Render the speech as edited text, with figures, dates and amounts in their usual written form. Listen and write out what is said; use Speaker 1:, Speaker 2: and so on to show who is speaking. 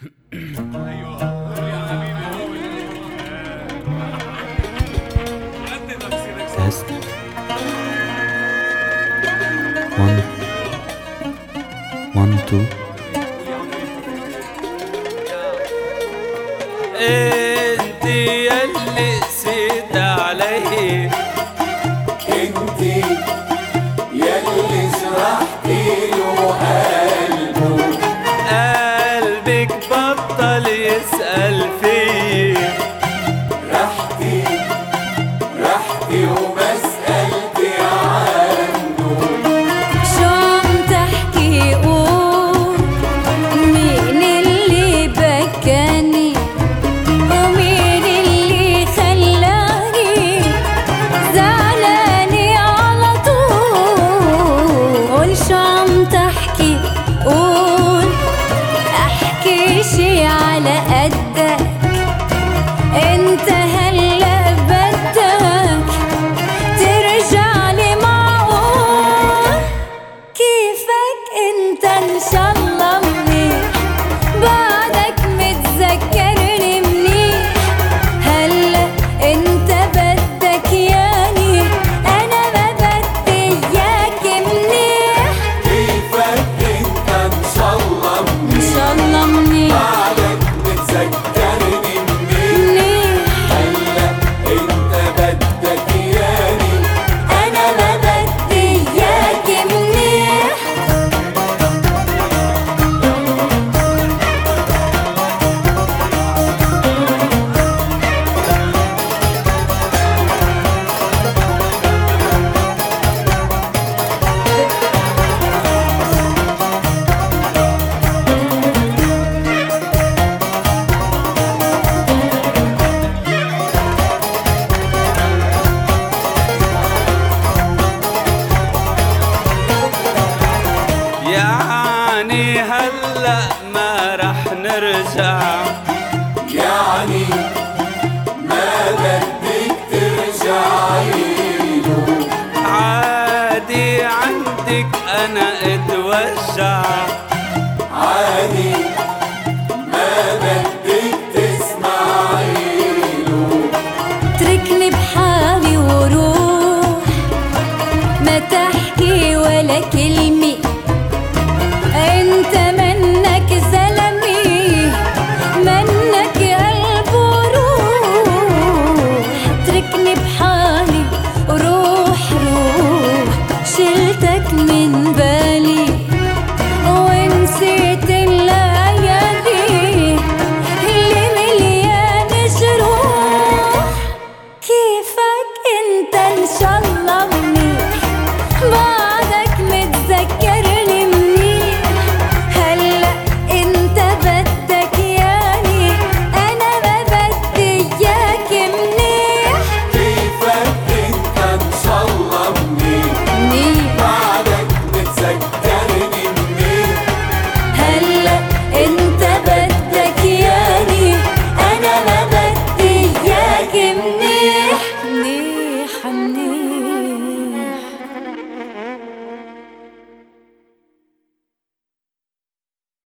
Speaker 1: ايوه قول يا حبيبي قول. قد نفسي
Speaker 2: تست 1 1 2.
Speaker 3: انت يلي قسيت علي،
Speaker 4: انت يلي سرحتي له قلبه،
Speaker 3: قلبك بطل يسأل فيه،
Speaker 4: رحتي وما سألتي عنه.
Speaker 5: شو عم تحكي قول، مين اللي بكاني ومين اللي خلاني زعلاني على طول. شو عم تحكي قول، احكي شي على قدك، انت هلا بدك ترجع لي معقول. كيفك انت ان شاء الله منيح، بعدك متذكرني منيح، هلا انت بدك ياني انا ما بدي اياك منيح.
Speaker 4: كيفك انت ان شاء الله
Speaker 5: ان
Speaker 4: منيح،
Speaker 5: شاء الله منيح
Speaker 4: بعدك متذكرني منيح،
Speaker 5: منيح،
Speaker 4: هلا انت بدك ياني
Speaker 5: انا ما بدي اياك منيح.
Speaker 3: يعني هلأ ما رح نرجع